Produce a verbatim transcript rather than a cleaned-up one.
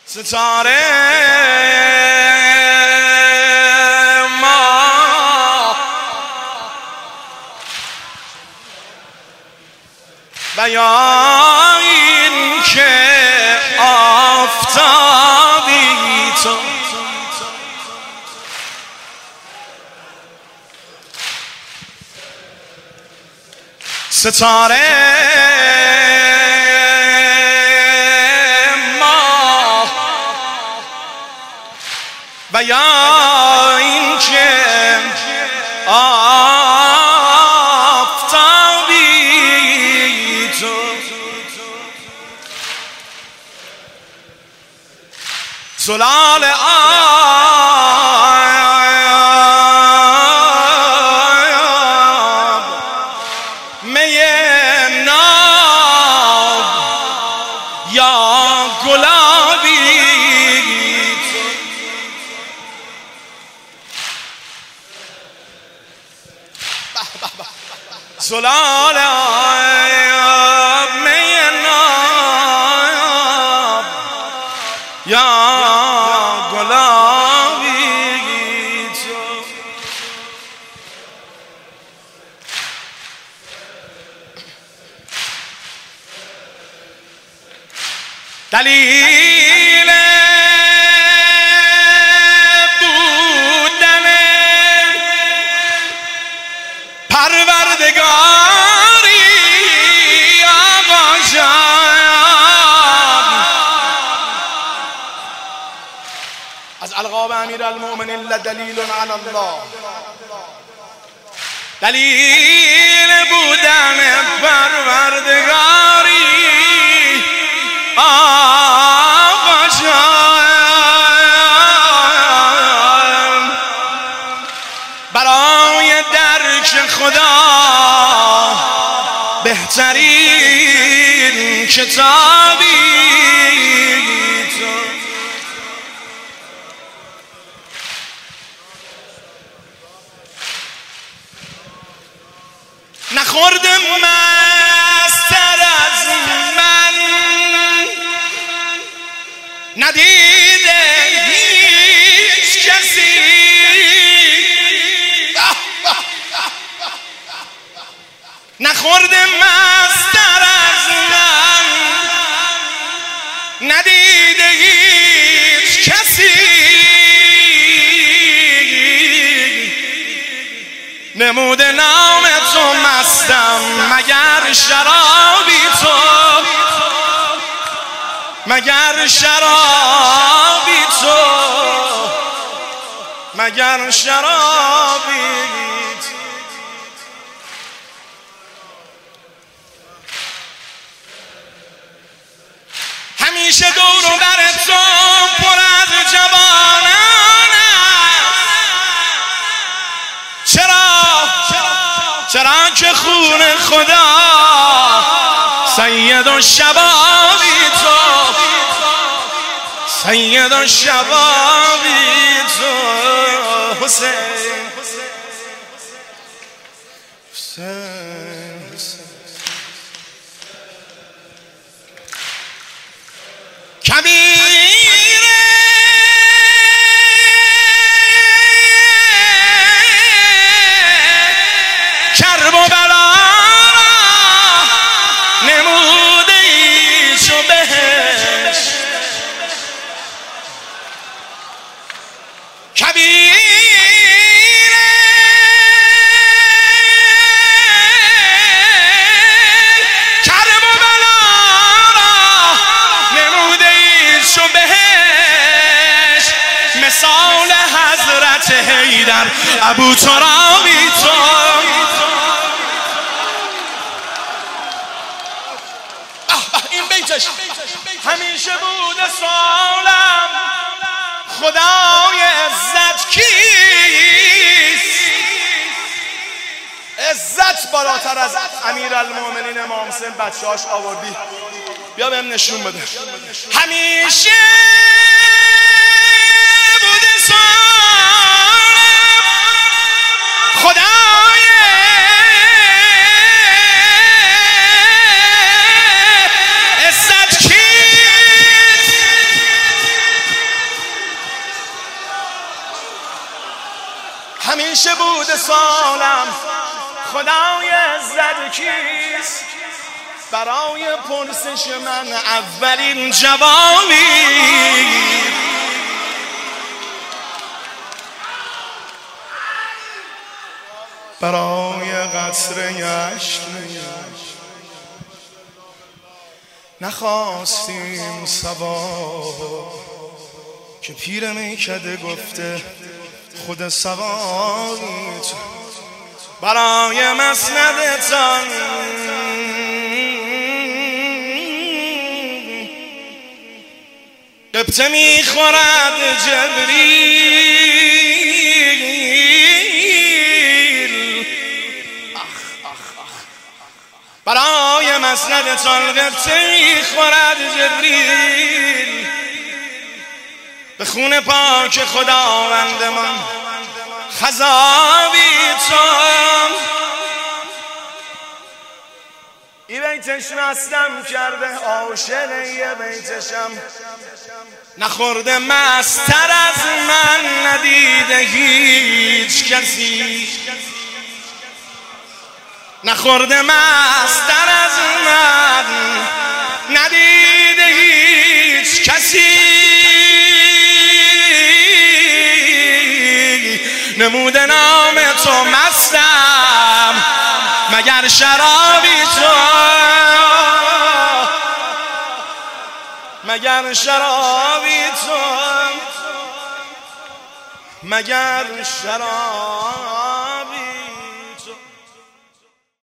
ستاره ما و یا این که آفتابی تو ستاره ما و یا این که آفتابی تو زلال آب می ناب یا گلابی زلال آب می ناب یا گلابی تو دلیل بودن پروردگاری آقا جان از القاب امیر المؤمنین لدلیل علی الله. دلیل بودن پروردگاری آقا جان برای درک خدا بهترین کتابی تو نخورده مستر از من ندیده هیچ کسی نخورده مستر از من ندیده هیچ کسی نموده نام تو مستم مگر شرابی تو مگر شرابی تو مگر شرابی تو همیشه دور و بر تو پر از جوانان چرا چرا که خون خدا سید و شبابی تو سید و شبابی تو حسین حسین کبیر کرب و بلا نموده ایش و بهش کبیر کرب و بلا نموده ایش و بهش مثال حضرت حیدر ابو ترابی تو همیشه بوده سوالم خدای عزت کیست عزت بالاتر از امیر المؤمنین امام حسین بچه هاش آوردی بیا بهم نشون بده همیشه بوده سوالم خدای عزت کیست همیشه بوده سالم خدای عزت کیست برای پرسش من اولین جوابی برای قصر یشت نخواستیم سوار که پیر میکده گفته خود سواری تو برای مسندتان قبطه میخورد جبریل برای مسندتان قبطه میخورد جبریل به خون پاک خداوندمان خضابیتون ای بیتش مستم کرده عاشق یه بیتشم نخورده مستر از من ندیده هیچ کسی نخورده مستر از من ندیده هیچ کسی نموده نام تو مستم مگر شرابی تو مگر شرابی تو مگر شرابی